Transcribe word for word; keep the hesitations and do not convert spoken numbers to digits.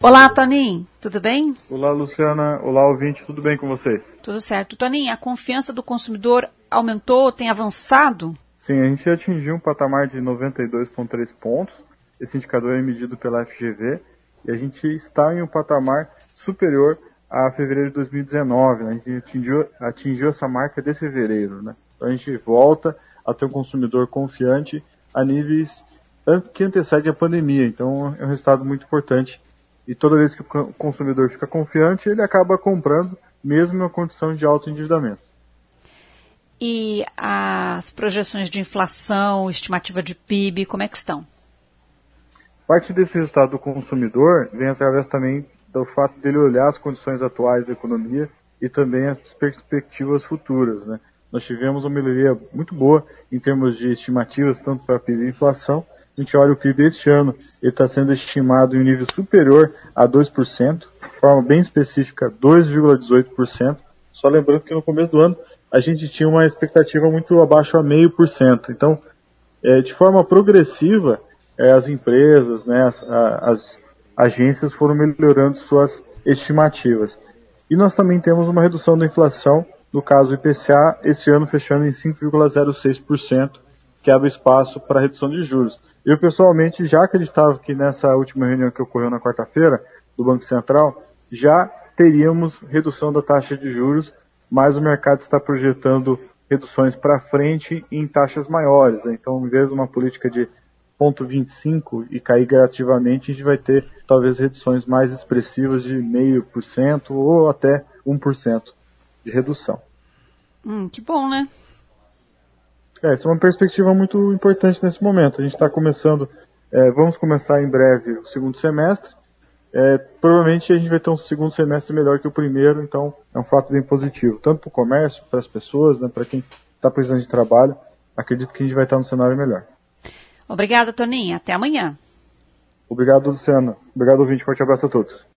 Olá, Toninho, tudo bem? Olá, Luciana. Olá, ouvinte, tudo bem com vocês? Tudo certo. Toninho, a confiança do consumidor aumentou, tem avançado? Sim, a gente atingiu um patamar de noventa e dois vírgula três pontos. Esse indicador é medido pela F G V e a gente está em um patamar superior a fevereiro de dois mil e dezenove. Né? A gente atingiu, atingiu essa marca de fevereiro. Né? Então a gente volta a ter um consumidor confiante a níveis que antecedem a pandemia. Então é um resultado muito importante. E toda vez que o consumidor fica confiante, ele acaba comprando, mesmo na condição de alto endividamento. E as projeções de inflação, estimativa de P I B, como é que estão? Parte desse resultado do consumidor vem através também do fato dele olhar as condições atuais da economia e também as perspectivas futuras. Né? Nós tivemos uma melhoria muito boa em termos de estimativas, tanto para P I B e inflação. A gente olha o P I B este ano, ele está sendo estimado em um nível superior a dois por cento, de forma bem específica, dois vírgula dezoito por cento. Só lembrando que no começo do ano a gente tinha uma expectativa muito abaixo a zero vírgula cinco por cento. Então, é, de forma progressiva, é, as empresas, né, as, a, as agências foram melhorando suas estimativas. E nós também temos uma redução da inflação, no caso do I P C A, esse ano fechando em cinco vírgula zero seis por cento, que abre espaço para redução de juros. Eu, pessoalmente, já acreditava que nessa última reunião que ocorreu na quarta-feira do Banco Central, já teríamos redução da taxa de juros, mas o mercado está projetando reduções para frente em taxas maiores. Né? Então, em vez de uma política de zero vírgula vinte e cinco e cair gradativamente, a gente vai ter talvez reduções mais expressivas de zero vírgula cinco por cento ou até um por cento de redução. Hum, que bom, né? É, essa é uma perspectiva muito importante nesse momento. A gente está começando, é, vamos começar em breve o segundo semestre. É, provavelmente a gente vai ter um segundo semestre melhor que o primeiro, então é um fato bem positivo. Tanto para o comércio, para as pessoas, né, para quem está precisando de trabalho, acredito que a gente vai estar no cenário melhor. Obrigada, Toninho. Até amanhã. Obrigado, Luciana. Obrigado, ouvinte. Forte abraço a todos.